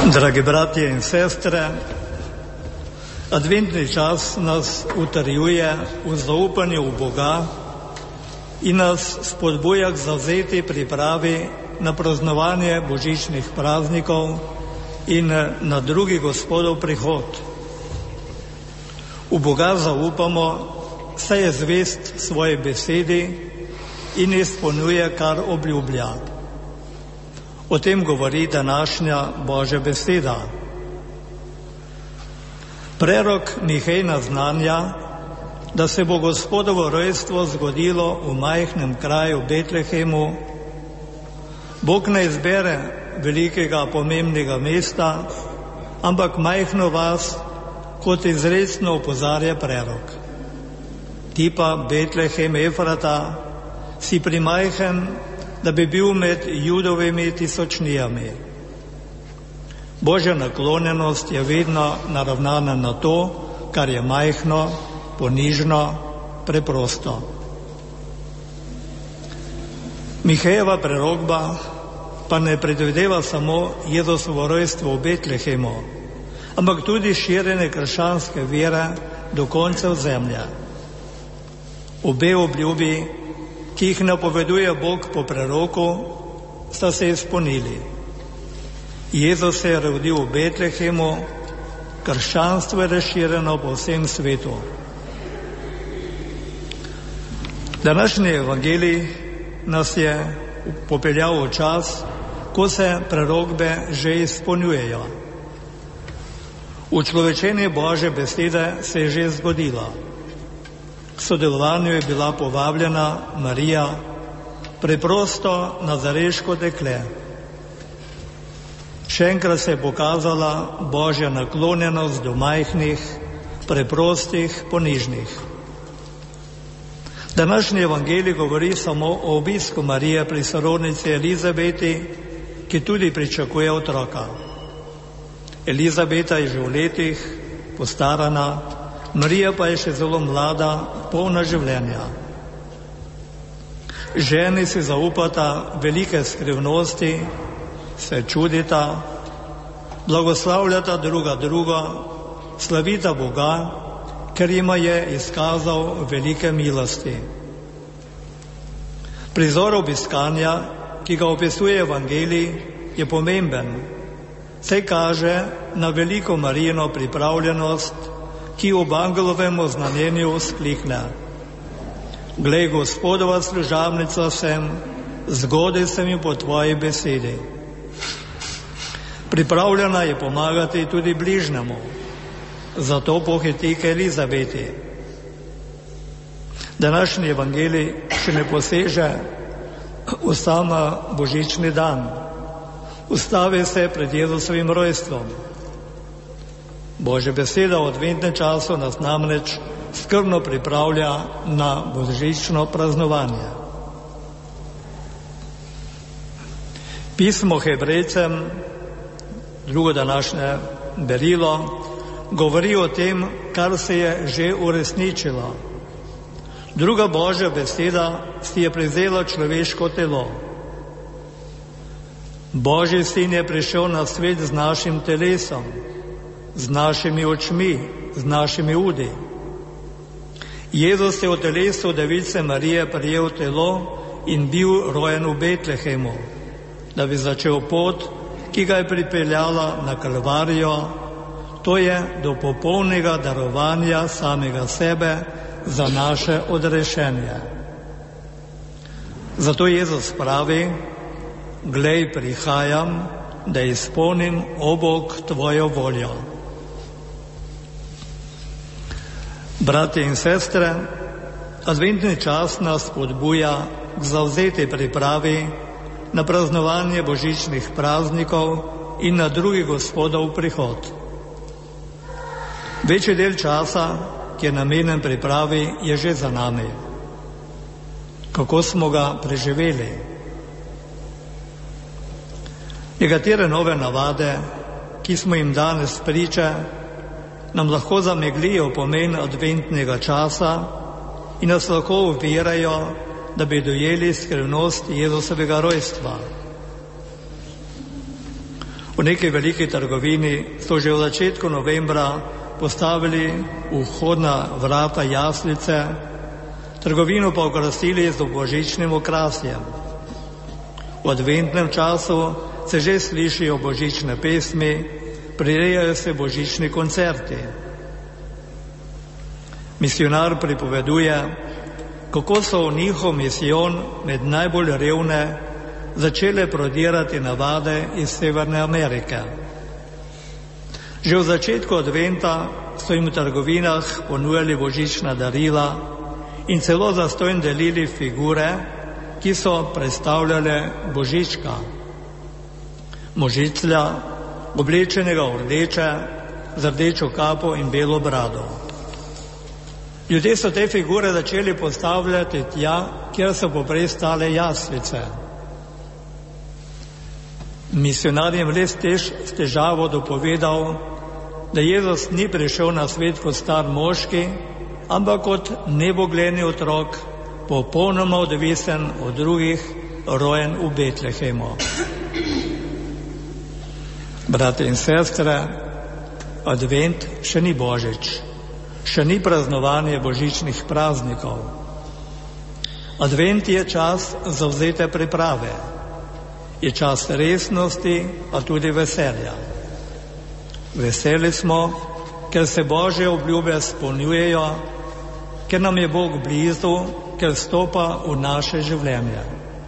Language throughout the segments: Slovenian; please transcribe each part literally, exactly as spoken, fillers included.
Dragi bratje in sestre, adventni čas nas utrjuje v zaupanju v Boga in nas spodbuja k zavzeti pripravi na praznovanje božičnih praznikov in na drugi Gospodov prihod. V Boga zaupamo, saj je zvest svoji besedi in izpolnjuje, kar obljublja. O tem govori današnja Božja beseda. Prerok Mihej naznanja, da se bo Gospodovo rojstvo zgodilo v majhnem kraju Betlehemu. Bog ne izbere velikega pomembnega mesta, ampak majhno vas, kot izrecno opozarja prerok. Ti pa, Betlehem Efrata, si primajhen, da bi bil med Judovimi tisočnijami. Božja naklonjenost je vedno naravnana na to, kar je majhno, ponižno, preprosto. Mihejeva prerokba pa ne predvideva samo Jezusovo rojstvo v Betlehemu, ampak tudi širjenje krščanske vere do koncev zemlje. Obe obljubi, ki jih napoveduje Bog po preroku, sta se izpolnili. Jezus se je rodil v Betlehemu, krščanstvo je razširjeno po vsem svetu. Današnji evangelij nas je popeljal v čas, ko se prerokbe že izpolnjujejo. Učlovečenje Božje besede se je že zgodilo. K sodelovanju je bila povabljena Marija, preprosto nazareško dekle. Še enkrat se je pokazala Božja naklonjenost do majhnih, preprostih, ponižnih. Današnji evangelij govori samo o obisku Marije pri sorodnici Elizabeti, ki tudi pričakuje otroka. Elizabeta je že v letih, postarana, Marija pa je še zelo mlada, polna življenja. Ženi si zaupata velike skrivnosti, se čudita, blagoslavljata druga drugo, slavita Boga, ker jima je izkazal velike milosti. Prizor obiskanja, ki ga opisuje evangelij, je pomemben, saj kaže na veliko Marijino pripravljenost, ki ob angelovem oznanjenju vzklikne: Glej, Gospodova služabnica sem, zgodi se mi po tvoji besedi. Pripravljena je pomagati tudi bližnjemu, zato pohiti k Elizabeti. Današnji evangelij še ne poseže v sama božični dan. Ustavi se pred Jezusovim rojstvom. Božja beseda v adventnem času nas namreč skrbno pripravlja na božično praznovanje. Pismo Hebrejcem, drugo današnje berilo, govori o tem, kar se je že uresničilo. Druga Božja beseda si je prevzela človeško telo. Božji sin je prišel na svet z našim telesom, z našimi očmi, z našimi udi. Jezus je v telesu device Marije prijel telo in bil rojen v Betlehemu, da bi začel pot, ki ga je pripeljala na Kalvarijo, to je do popolnega darovanja samega sebe za naše odrešenje. Zato Jezus pravi: Glej, prihajam, da izpolnim, o Bog, tvojo voljo. Bratje in sestre, adventni čas nas spodbuja k zavzeti pripravi na praznovanje božičnih praznikov in na drugi Gospodov prihod. Večji del časa, ki je namenjen pripravi, je že za nami. Kako smo ga preživeli? Nekatere nove navade, ki smo jim danes priče, nam lahko zameglijo pomen adventnega časa in nas lahko ovirajo, da bi dojeli skrivnost Jezusovega rojstva. V neki veliki trgovini so že v začetku novembra postavili vhodna vrata jaslice, trgovino pa okrasili z božičnim okrasjem. V adventnem času se že slišijo božične pesmi, prirejajo se božični koncerti. Misionar pripoveduje, kako so v njihov misijon med najbolj revne začele prodirati navade iz Severne Amerike. Že v začetku adventa so jim v trgovinah ponujali božična darila in celo zastonj delili figure, ki so predstavljale Božička. Možičlja, oblečenega v rdeče, z rdečo kapo in belo brado. Ljudje so te figure začeli postavljati tja, kjer so poprej stale jaslice. Misionar jim res tež, s težavo dopovedal, da Jezus ni prišel na svet kot star moški, ampak kot nebogleni otrok, popolnoma odvisen od drugih, rojen v Betlehemu. Brate in sestre, advent še ni Božič, še ni praznovanje božičnih praznikov. Advent je čas zavzete priprave, je čas resnosti, a tudi veselja. Veseli smo, ker se Božje obljube izpolnjujejo, ker nam je Bog blizu, ker stopa v naše življenje.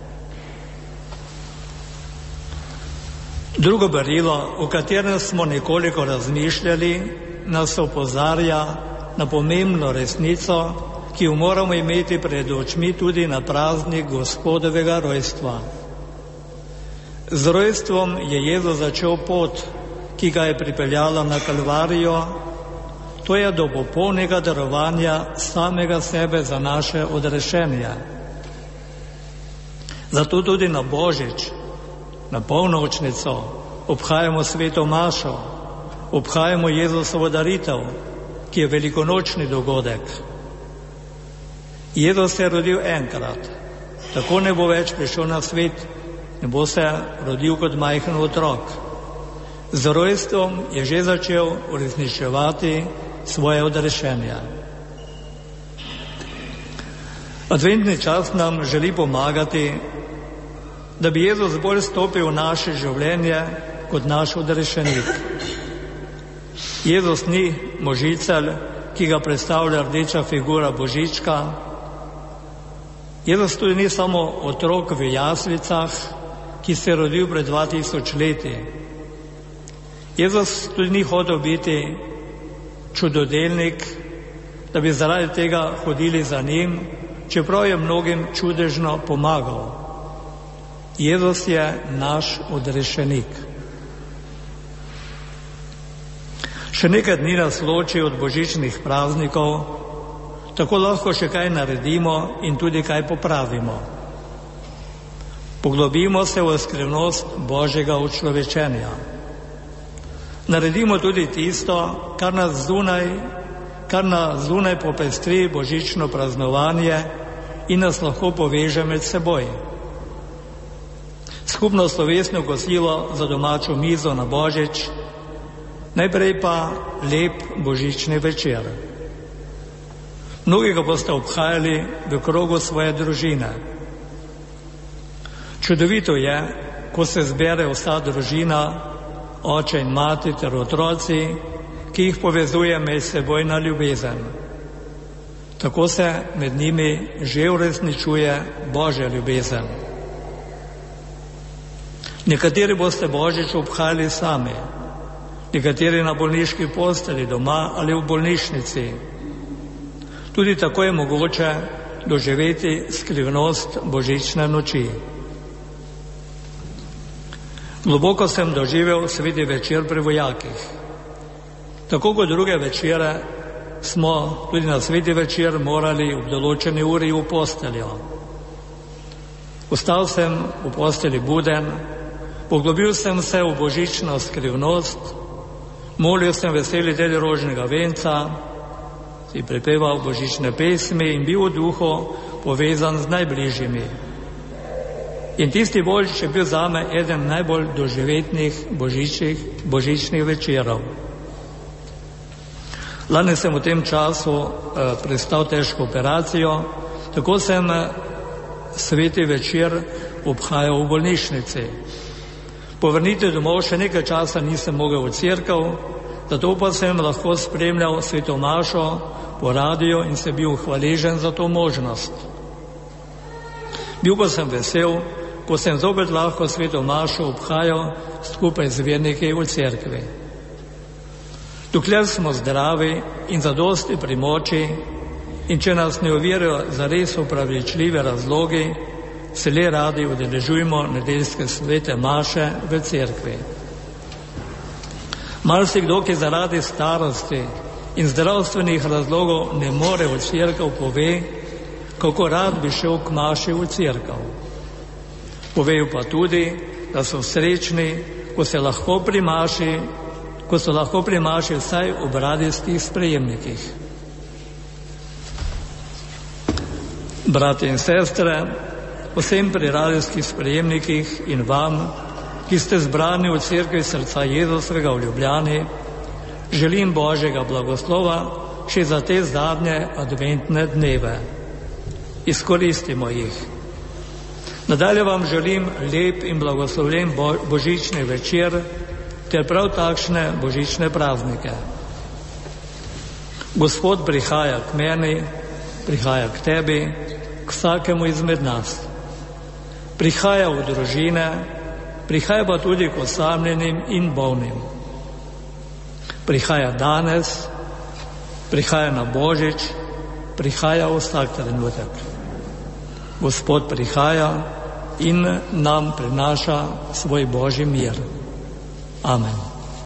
Drugo berilo, o katerem smo nekoliko razmišljali, nas opozarja na pomembno resnico, ki jo moramo imeti pred očmi tudi na praznik Gospodovega rojstva. Z rojstvom je Jezus začel pot, ki ga je pripeljala na Kalvarijo, to je do popolnega darovanja samega sebe za naše odrešenje. Zato tudi na Božič, na polnočnico, obhajamo sveto mašo, obhajamo Jezusovo daritev, ki je velikonočni dogodek. Jezus se je rodil enkrat, tako ne bo več prišel na svet, ne bo se rodil kot majhen otrok. Z rojstvom je že začel uresničevati svoje odrešenje. Adventni čas nam želi pomagati, da bi Jezus bolj stopil v naše življenje kot naš odrešenik. Jezus ni možicelj, ki ga predstavlja rdeča figura Božička. Jezus tudi ni samo otrok v jaslicah, ki se je rodil pred dva tisoč leti. Jezus tudi ni hotel biti čudodelnik, da bi zaradi tega hodili za njim, čeprav je mnogim čudežno pomagal. Jezus je naš odrešenik. Še nekaj dni nas loči od božičnih praznikov, tako lahko še kaj naredimo in tudi kaj popravimo. Poglobimo se v skrivnost Božjega učlovečenja. Naredimo tudi tisto, kar nas zunaj, kar nas zunaj popestri božično praznovanje in nas lahko poveže med seboj. Skupno slovesno kosilo za domačo mizo na Božič, najprej pa lep božični večer. Mnogi ga boste obhajali v krogu svoje družine. Čudovito je, ko se zbere vsa družina, oče in mati ter otroci, ki jih povezuje med sebojna ljubezen. Tako se med njimi že uresničuje Božja ljubezen. Nekateri boste Božič obhajali sami, nekateri na bolniški postelji doma ali v bolnišnici. Tudi tako je mogoče doživeti skrivnost božične noči. Globoko sem doživel sveti večer pri vojakih. Tako kot druge večere smo tudi na sveti večer morali v določeni uri v posteljo. Ostal sem v posteli buden, poglobil sem se v božično skrivnost, molil sem veseli del rožnega venca, si prepeval božične pesmi in bil v duhu povezan z najbližjimi. In tisti božič je bil zame eden najbolj doživetnih božičnih, božičnih večerov. Lani sem v tem času eh, prestal težko operacijo, tako sem sveti večer obhajal v bolnišnici. Po vrnitvi domov še nekaj časa nisem mogel v cerkev, zato pa sem lahko spremljal sveto mašo po radiju in sem bil hvaležen za to možnost. Bil pa sem vesel, ko sem zopet lahko sveto mašo obhajal skupaj z verniki v cerkvi. Dokler smo zdravi in zadosti pri moči in če nas ne ovirajo zares opravičljive razlogi, se le radi udeležujemo nedeljske svete maše v cerkvi. Marsikdo, ki zaradi starosti in zdravstvenih razlogov ne more v cerkev, pove, kako rad bi šel k maši v cerkev. Povejo pa tudi, da so srečni, ko se lahko pri maši, ko so lahko pri maši vsaj ob radijskih sprejemnikih. Brati in sestre, vsem pri radijskih sprejemnikih in vam, ki ste zbrani v cerkvi srca Jezusovega v Ljubljani, želim Božjega blagoslova še za te zadnje adventne dneve. Izkoristimo jih. Nadalje vam želim lep in blagoslovljen božični večer ter prav takšne božične praznike. Gospod prihaja k meni, prihaja k tebi, k vsakemu izmed nas. Prihaja v družine, prihaja pa tudi k osamljenim in bolnim. Prihaja danes, prihaja na Božič, prihaja vsak trenutek. Gospod prihaja in nam prinaša svoj Božji mir. Amen.